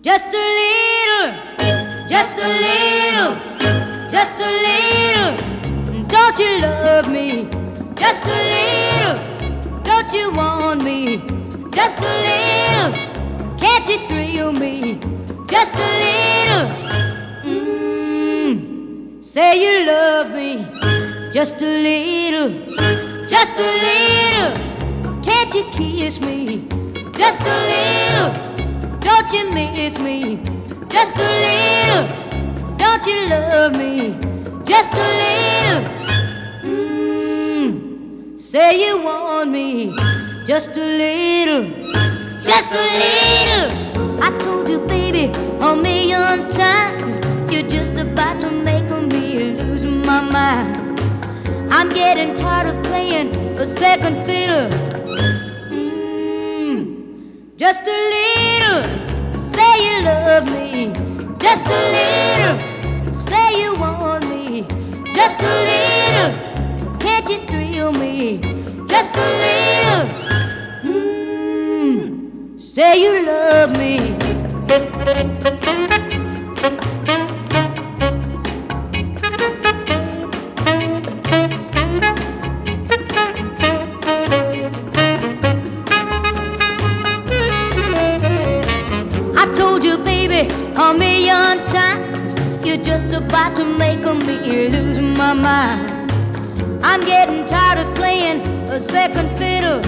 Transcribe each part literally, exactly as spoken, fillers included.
Just a little, just a little, just a little. Don't you love me? Just a little. Don't you want me? Just a little. Can't you thrill me? Just a little. Mm. Say you love me. Just a little, just a little. Can't you kiss me? Just a little. Don't you miss me? Just a little. Don't you love me? Just a little. Mm. Say you want me. Just a little. Just a little. I told you, baby, a million times. You're just about to make me lose my mind. I'm getting tired of playing a second fiddle. Mm. Just a little. Say you love me. Just a little. Say you want me. Just a little. Can't you thrill me? Just a little. Mm. Say you love me. A million times. You're just about to make me lose my mind. I'm getting tired of playing a second fiddle.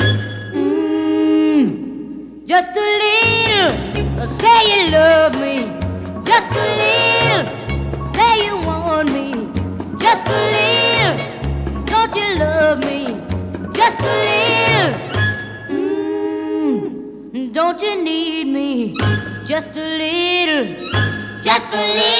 Mm. Just a little. Say you love me. Just a little. Say you want me. Just a little. Don't you love me? Just a little. Mm. Don't you need me? Just a little, just a little.